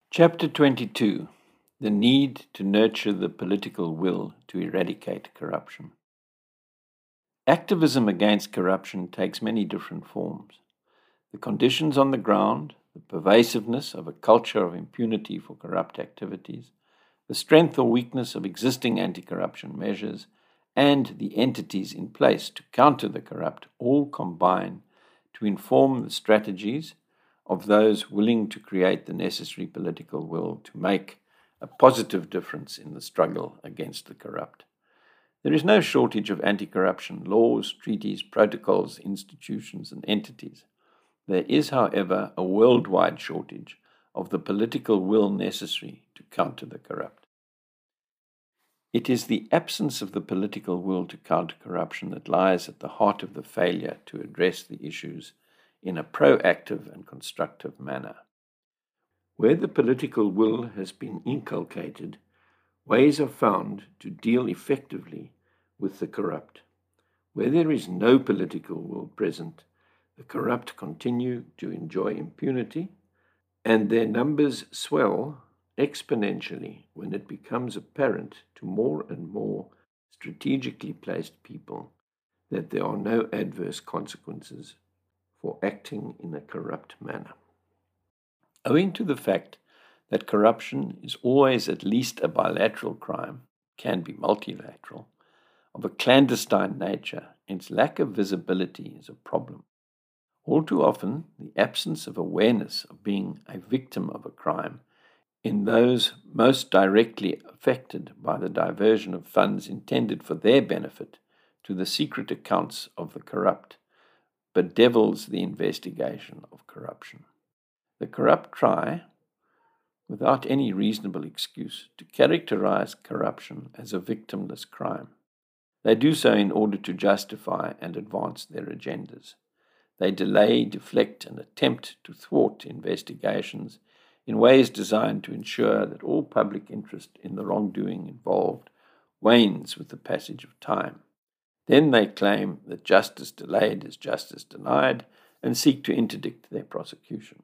Chapter 22: The Need to Nurture the Political Will to Eradicate Corruption. Activism against corruption takes many different forms. The conditions on the ground, the pervasiveness of a culture of impunity for corrupt activities, the strength or weakness of existing anti corruption measures, and the entities in place to counter the corrupt all combine to inform the strategies of those willing to create the necessary political will to make a positive difference in the struggle against the corrupt. There is no shortage of anti corruption laws, treaties, protocols, institutions, and entities. There is, however, a worldwide shortage of the political will necessary to counter the corrupt. It is the absence of the political will to counter corruption that lies at the heart of the failure to address the issues in a proactive and constructive manner. Where the political will has been inculcated, ways are found to deal effectively with the corrupt. Where there is no political will present, the corrupt continue to enjoy impunity, and their numbers swell exponentially when it becomes apparent to more and more strategically placed people that there are no adverse consequences for acting in a corrupt manner. Owing to the fact that corruption is always at least a bilateral crime, can be multilateral, of a clandestine nature, its lack of visibility is a problem. All too often, the absence of awareness of being a victim of a crime in those most directly affected by the diversion of funds intended for their benefit to the secret accounts of the corrupt bedevils the investigation of corruption. The corrupt try, without any reasonable excuse, to characterize corruption as a victimless crime. They do so in order to justify and advance their agendas. They delay, deflect, and attempt to thwart investigations in ways designed to ensure that all public interest in the wrongdoing involved wanes with the passage of time. Then they claim that justice delayed is justice denied and seek to interdict their prosecution.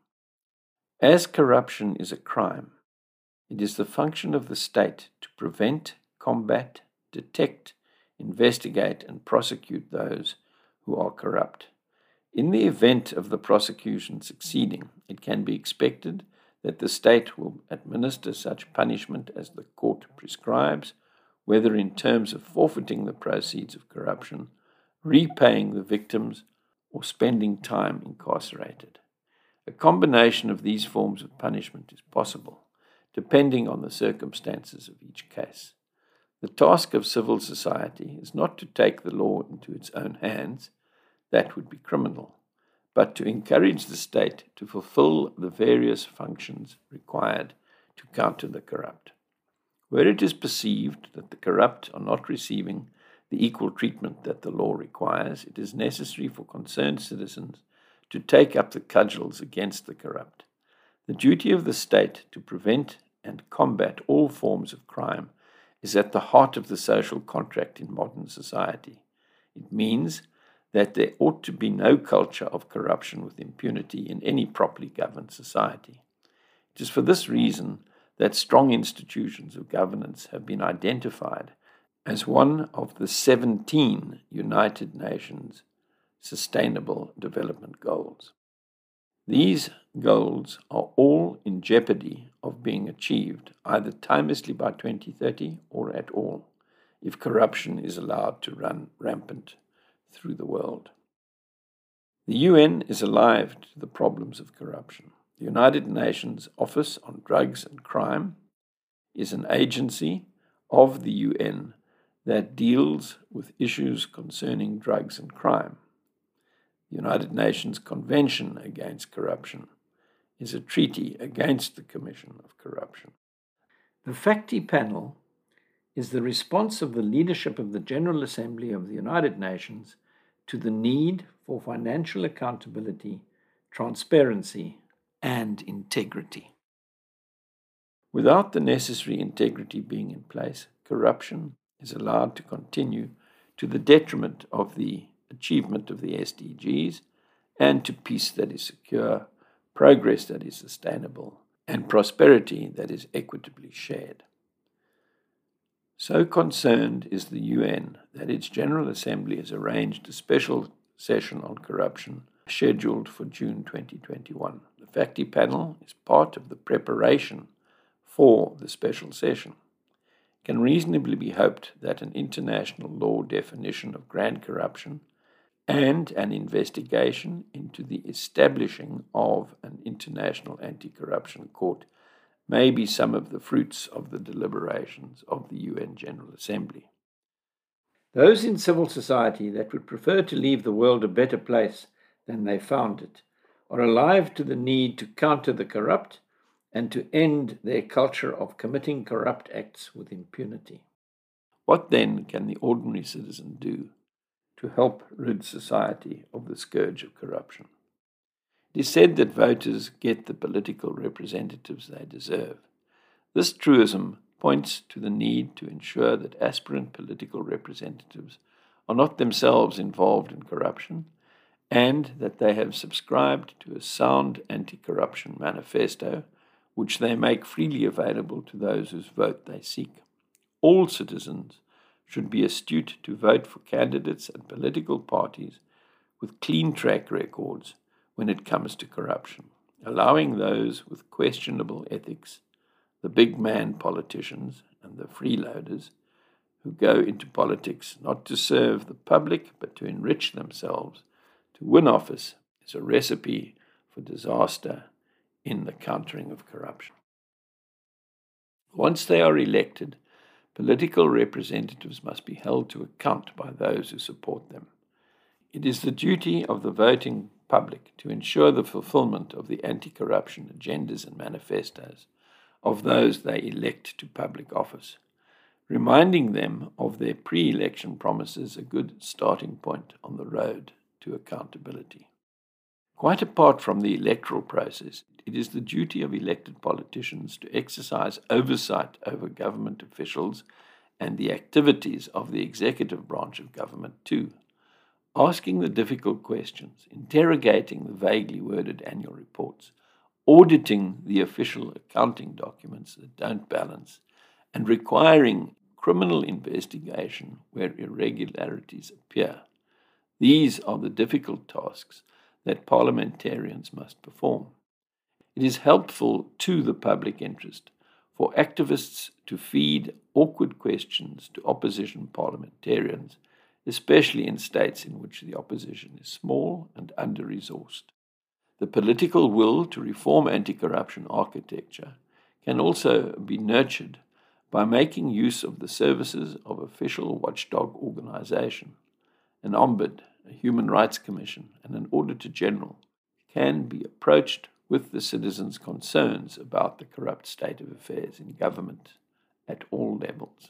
As corruption is a crime, it is the function of the state to prevent, combat, detect, investigate, and prosecute those who are corrupt. In the event of the prosecution succeeding, it can be expected that the state will administer such punishment as the court prescribes, whether in terms of forfeiting the proceeds of corruption, repaying the victims, or spending time incarcerated. A combination of these forms of punishment is possible, depending on the circumstances of each case. The task of civil society is not to take the law into its own hands, that would be criminal, but to encourage the state to fulfill the various functions required to counter the corrupt. Where it is perceived that the corrupt are not receiving the equal treatment that the law requires, it is necessary for concerned citizens to take up the cudgels against the corrupt. The duty of the state to prevent and combat all forms of crime is at the heart of the social contract in modern society. It means that there ought to be no culture of corruption with impunity in any properly governed society. It is for this reason that strong institutions of governance have been identified as one of the 17 United Nations Sustainable Development Goals. These goals are all in jeopardy of being achieved either timelessly by 2030 or at all, if corruption is allowed to run rampant through the world. The UN is alive to the problems of corruption. The United Nations Office on Drugs and Crime is an agency of the UN that deals with issues concerning drugs and crime. The United Nations Convention Against Corruption is a treaty against the commission of corruption. The FACTI panel is the response of the leadership of the General Assembly of the United Nations to the need for financial accountability, transparency, and integrity. Without the necessary integrity being in place, corruption is allowed to continue to the detriment of the achievement of the SDGs and to peace that is secure, progress that is sustainable, and prosperity that is equitably shared. So concerned is the UN that its General Assembly has arranged a special session on corruption scheduled for June 2021. The FACTI panel is part of the preparation for the special session. It can reasonably be hoped that an international law definition of grand corruption and an investigation into the establishing of an international anti-corruption court may be some of the fruits of the deliberations of the UN General Assembly. Those in civil society that would prefer to leave the world a better place than they found it are alive to the need to counter the corrupt and to end their culture of committing corrupt acts with impunity. What then can the ordinary citizen do to help rid society of the scourge of corruption? It is said that voters get the political representatives they deserve. This truism points to the need to ensure that aspirant political representatives are not themselves involved in corruption and that they have subscribed to a sound anti-corruption manifesto which they make freely available to those whose vote they seek. All citizens should be astute to vote for candidates and political parties with clean track records when it comes to corruption, allowing those with questionable ethics, the big man politicians and the freeloaders who go into politics not to serve the public but to enrich themselves, to win office, is a recipe for disaster in the countering of corruption. Once they are elected, political representatives must be held to account by those who support them. It is the duty of the voting public to ensure the fulfillment of the anti-corruption agendas and manifestos of those they elect to public office. Reminding them of their pre-election promises a good starting point on the road to accountability. Quite apart from the electoral process, it is the duty of elected politicians to exercise oversight over government officials and the activities of the executive branch of government too, asking the difficult questions, interrogating the vaguely worded annual reports, auditing the official accounting documents that don't balance, and requiring criminal investigation where irregularities appear. These are the difficult tasks that parliamentarians must perform. It is helpful to the public interest for activists to feed awkward questions to opposition parliamentarians, especially in states in which the opposition is small and under-resourced. The political will to reform anti-corruption architecture can also be nurtured by making use of the services of official watchdog organization. An Ombud, a Human Rights Commission, and an Auditor General can be approached with the citizens' concerns about the corrupt state of affairs in government at all levels.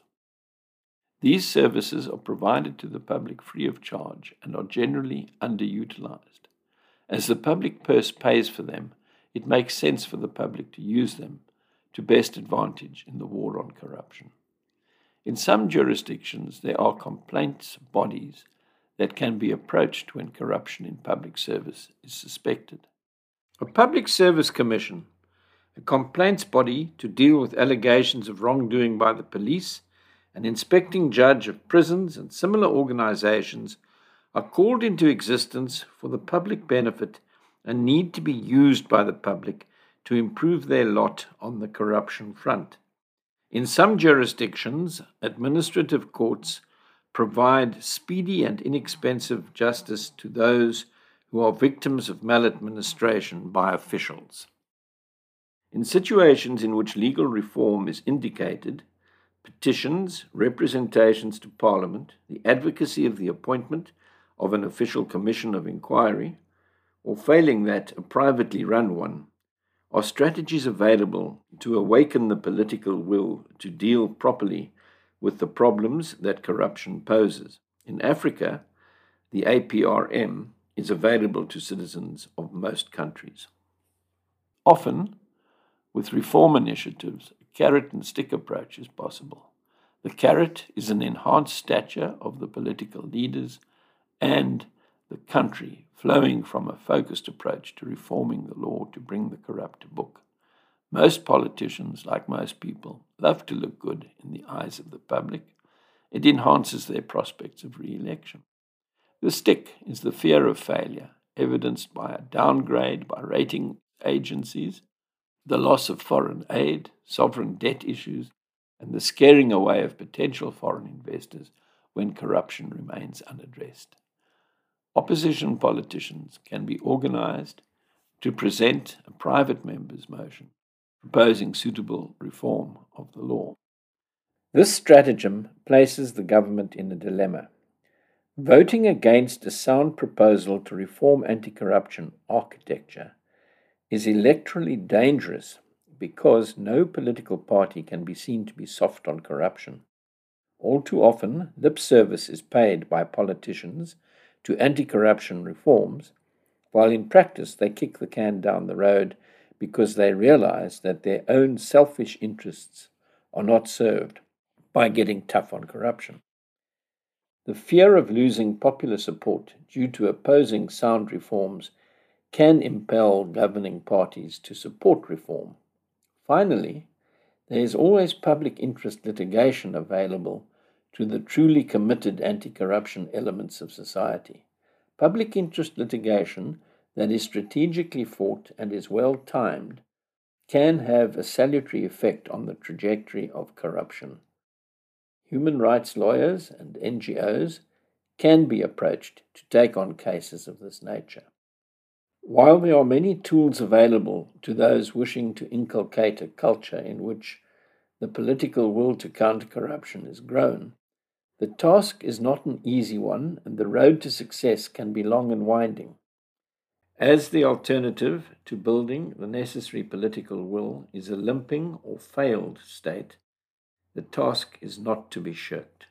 These services are provided to the public free of charge and are generally underutilized. As the public purse pays for them, it makes sense for the public to use them to best advantage in the war on corruption. In some jurisdictions, there are complaints bodies that can be approached when corruption in public service is suspected. A public service commission, a complaints body to deal with allegations of wrongdoing by the police, an inspecting judge of prisons, and similar organizations are called into existence for the public benefit and need to be used by the public to improve their lot on the corruption front. In some jurisdictions, administrative courts provide speedy and inexpensive justice to those who are victims of maladministration by officials. In situations in which legal reform is indicated, petitions, representations to Parliament, the advocacy of the appointment of an official commission of inquiry, or failing that, a privately run one, are strategies available to awaken the political will to deal properly with the problems that corruption poses. In Africa, the APRM is available to citizens of most countries. Often, with reform initiatives, a carrot and stick approach is possible. The carrot is an enhanced stature of the political leaders and the country, flowing from a focused approach to reforming the law to bring the corrupt to book. Most politicians, like most people, love to look good in the eyes of the public. It enhances their prospects of re-election. The stick is the fear of failure, evidenced by a downgrade by rating agencies, the loss of foreign aid, sovereign debt issues, and the scaring away of potential foreign investors when corruption remains unaddressed. Opposition politicians can be organized to present a private member's motion proposing suitable reform of the law. This stratagem places the government in a dilemma. Voting against a sound proposal to reform anti-corruption architecture is electorally dangerous because no political party can be seen to be soft on corruption. All too often, lip service is paid by politicians to anti-corruption reforms, while in practice they kick the can down the road because they realize that their own selfish interests are not served by getting tough on corruption. The fear of losing popular support due to opposing sound reforms can impel governing parties to support reform. Finally, there is always public interest litigation available to the truly committed anti-corruption elements of society. Public interest litigation that is strategically fought and is well timed can have a salutary effect on the trajectory of corruption. Human rights lawyers and NGOs can be approached to take on cases of this nature. While there are many tools available to those wishing to inculcate a culture in which the political will to counter corruption is grown, the task is not an easy one, and the road to success can be long and winding. As the alternative to building the necessary political will is a limping or failed state, the task is not to be shirked.